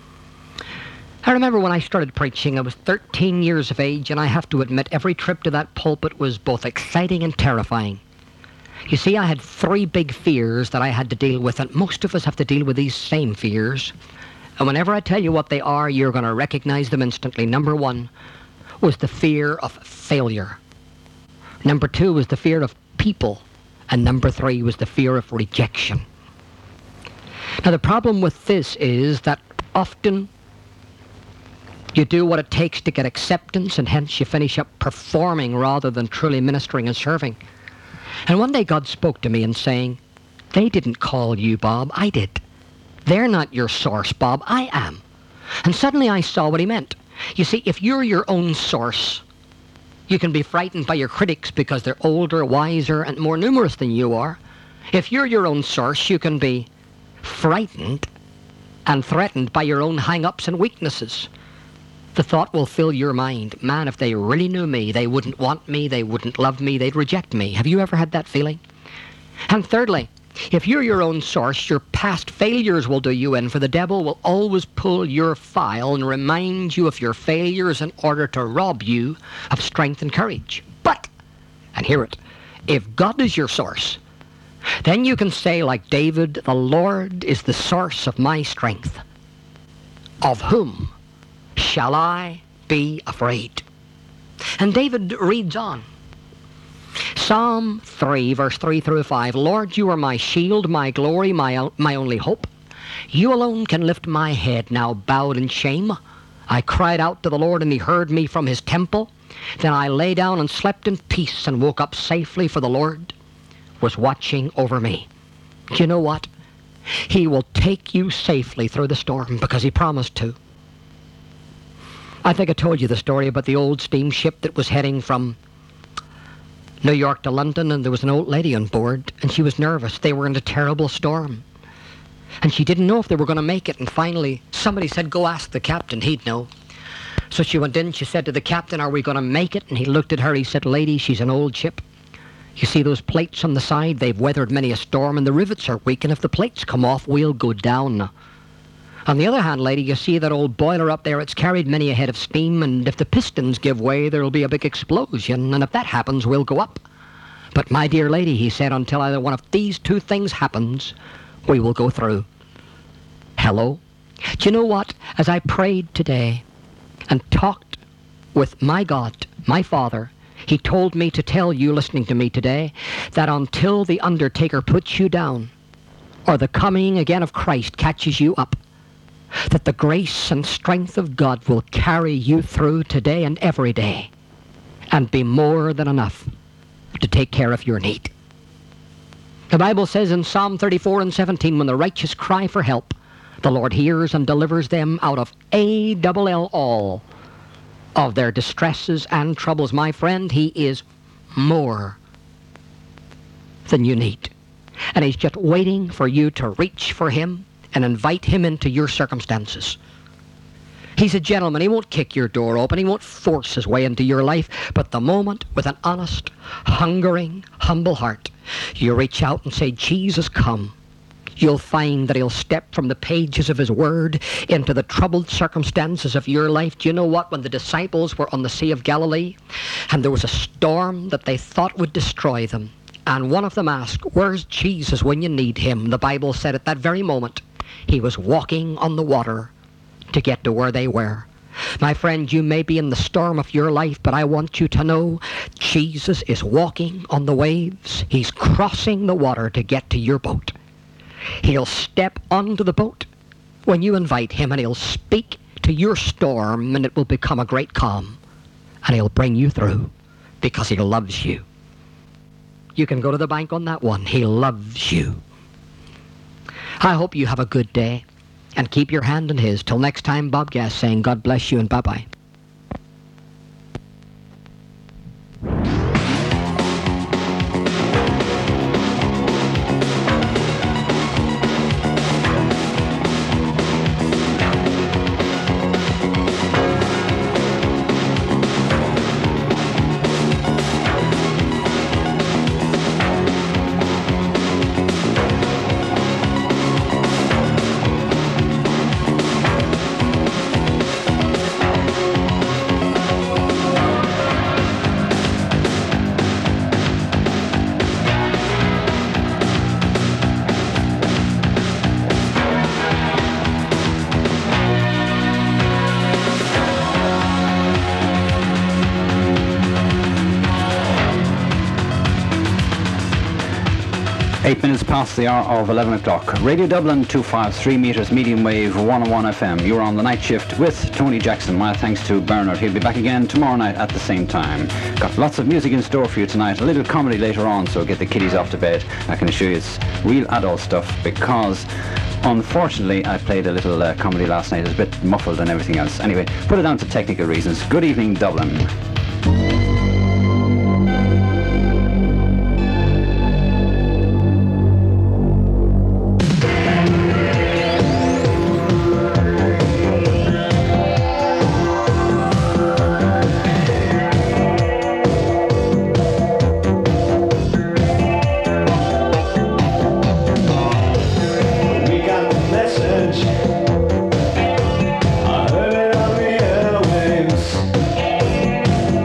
I remember when I started preaching, I was thirteen years of age, and I have to admit every trip to that pulpit was both exciting and terrifying. You see, I had three big fears that I had to deal with, and most of us have to deal with these same fears. And whenever I tell you what they are, you're going to recognize them instantly. Number one was the fear of failure. Number two was the fear of people. And number three was the fear of rejection. Now, the problem with this is that often you do what it takes to get acceptance, and hence you finish up performing rather than truly ministering and serving. And one day God spoke to me and saying, they didn't call you, Bob, I did. They're not your source, Bob, I am. And suddenly I saw what he meant. You see, if you're your own source, you can be frightened by your critics because they're older, wiser, and more numerous than you are. If you're your own source, you can be frightened and threatened by your own hang-ups and weaknesses. The thought will fill your mind, man, if they really knew me, they wouldn't want me, they wouldn't love me, they'd reject me. Have you ever had that feeling? And thirdly, if you're your own source, your past failures will do you in, for the devil will always pull your file and remind you of your failures in order to rob you of strength and courage. But, and hear it, if God is your source, then you can say like David, the Lord is the source of my strength. Of whom shall I be afraid? And David reads on. Psalm three, verse three through five. Lord, you are my shield, my glory, my, my only hope. You alone can lift my head, now bowed in shame. I cried out to the Lord, and he heard me from his temple. Then I lay down and slept in peace and woke up safely, for the Lord was watching over me. Do you know what? He will take you safely through the storm because he promised to. I think I told you the story about the old steamship that was heading from New York to London, and there was an old lady on board, and she was nervous. They were in a terrible storm, and she didn't know if they were going to make it, and finally somebody said, go ask the captain, he'd know. So she went in, she said to the captain, are we going to make it? And he looked at her, he said, lady, she's an old ship. You see those plates on the side? They've weathered many a storm, and the rivets are weak, and if the plates come off, we'll go down. On the other hand, lady, you see that old boiler up there, it's carried many a head of steam, and if the pistons give way, there'll be a big explosion, and if that happens, we'll go up. But my dear lady, he said, until either one of these two things happens, we will go through. Hello? Do you know what? As I prayed today and talked with my God, my Father, he told me to tell you listening to me today that until the undertaker puts you down or the coming again of Christ catches you up, that the grace and strength of God will carry you through today and every day and be more than enough to take care of your need. The Bible says in Psalm thirty-four and seventeen, when the righteous cry for help, the Lord hears and delivers them out of A double L all of their distresses and troubles. My friend, he is more than you need. And he's just waiting for you to reach for him and invite him into your circumstances. He's a gentleman. He won't kick your door open. He won't force his way into your life. But the moment, with an honest, hungering, humble heart, you reach out and say, Jesus, come, you'll find that he'll step from the pages of his word into the troubled circumstances of your life. Do you know what? When the disciples were on the Sea of Galilee and there was a storm that they thought would destroy them, and one of them asked, where's Jesus when you need him? The Bible said at that very moment, he was walking on the water to get to where they were. My friend, you may be in the storm of your life, but I want you to know Jesus is walking on the waves. He's crossing the water to get to your boat. He'll step onto the boat when you invite him, and he'll speak to your storm, and it will become a great calm. And he'll bring you through because he loves you. You can go to the bank on that one. He loves you. I hope you have a good day, and keep your hand in his. Till next time, Bob Gass saying God bless you and bye-bye. Eight minutes past the hour of eleven o'clock. Radio Dublin, two fifty-three metres, medium wave, one oh one F M. You're on the night shift with Tony Jackson. My thanks to Bernard. He'll be back again tomorrow night at the same time. Got lots of music in store for you tonight. A little comedy later on, so get the kiddies off to bed. I can assure you it's real adult stuff because, unfortunately, I played a little uh, comedy last night. It was a bit muffled and everything else. Anyway, put it down to technical reasons. Good evening, Dublin. I heard it on the airwaves.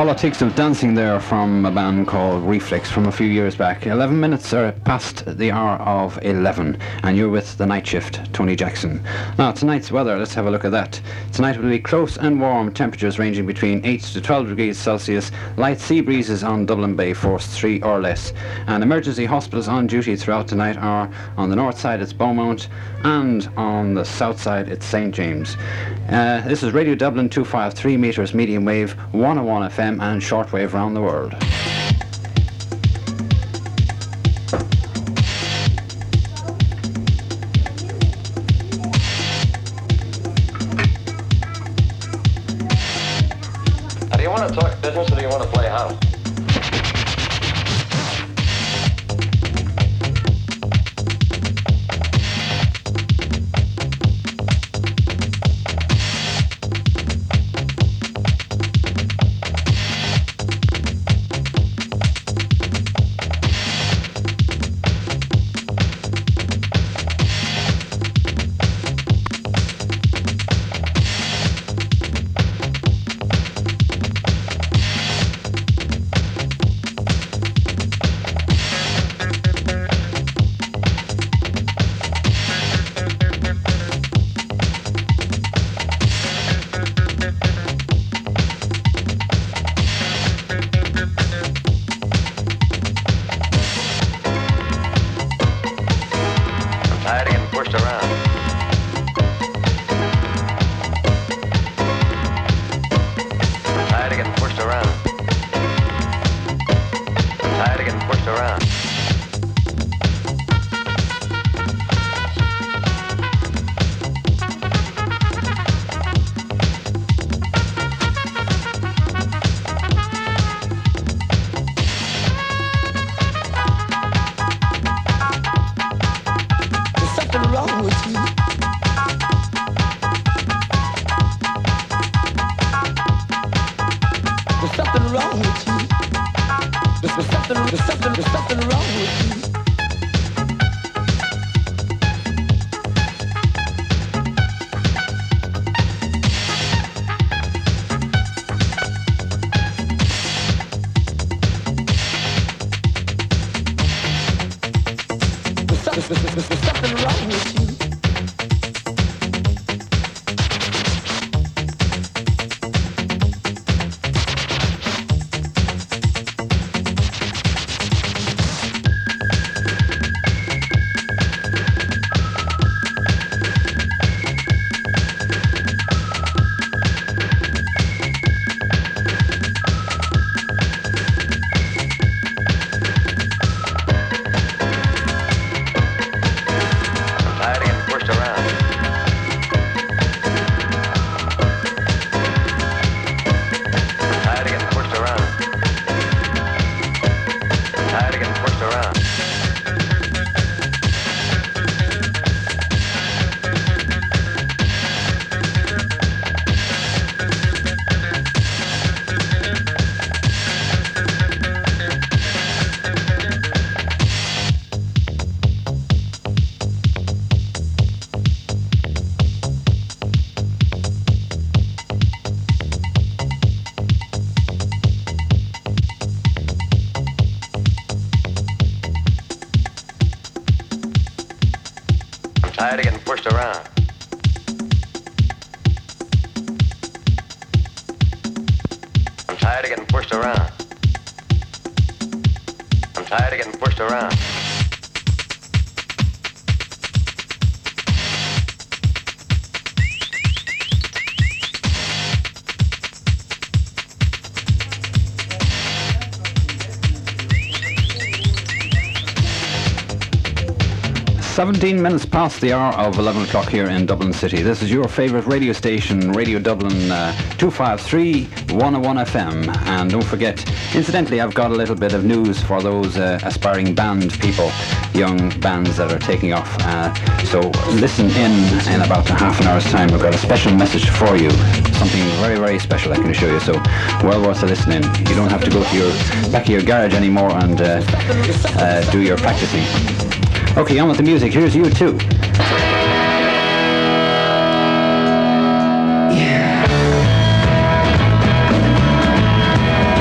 Politics of Dancing there from a band called Reflex from a few years back. eleven minutes are past the hour of eleven, and you're with the Night Shift, Tony Jackson. Now, tonight's weather, let's have a look at that. Tonight will be close and warm, temperatures ranging between eight to twelve degrees Celsius, light sea breezes on Dublin Bay, force three or less. And emergency hospitals on duty throughout tonight are on the north side, it's Beaumont, and on the south side, it's Saint James. Uh, this is Radio Dublin, two fifty-three metres medium wave, one oh one F M and shortwave around the world. Now, do you want to talk business or do you want to play house? Tired of getting pushed around. I'm tired of getting pushed around. I'm tired of getting pushed around. seventeen minutes past the hour of eleven o'clock here in Dublin City. This is your favourite radio station, Radio Dublin uh, two fifty-three, one oh one F M. And don't forget, incidentally, I've got a little bit of news for those uh, aspiring band people, young bands that are taking off. Uh, so listen in in about a half an hour's time. We've got a special message for you. Something very, very special, I can assure you. So well worth listening. You don't have to go to your back of your garage anymore and uh, uh, do your practicing. Okay, on with the music. Here's U two. Yeah.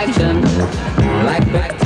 satisfaction, like back